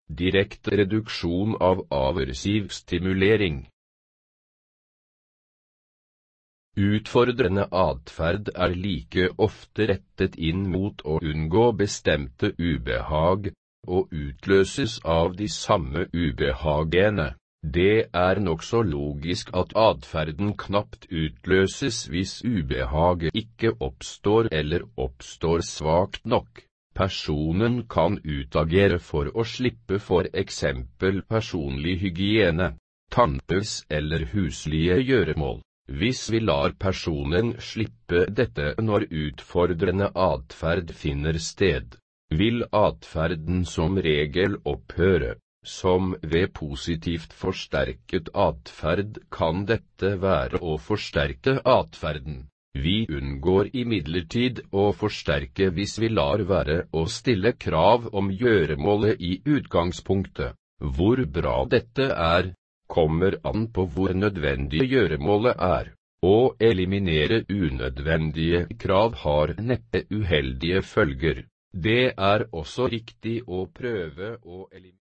direkte reduksjon av aversiv stimulering. Utfordrende atferd er like ofte rettet inn mot å unngå bestemte ubehag, og utløses av de samme ubehagene. Det er nokså logisk at atferden knapt utløses hvis ubehaget ikke oppstår eller oppstår svakt nok. Personen kan utagere for å slippe for eksempel personlig hygiene, tannpuss eller huslige gjøremål. Hvis vi lar personen slippe dette når utfordrende atferd finner sted, vil atferden som regel opphøre. Som ved positivt forsterket atferd kan dette være å forsterke atferden. Vi unngår imidlertid å forsterke hvis vi lar være å stille krav om gjøremålet i utgangspunktet. Hvor bra dette er, kommer an på hvor nødvendig gjøremålet er. Å eliminere unødvendige krav har neppe uheldige følger. Det er også riktig å prøve å eliminere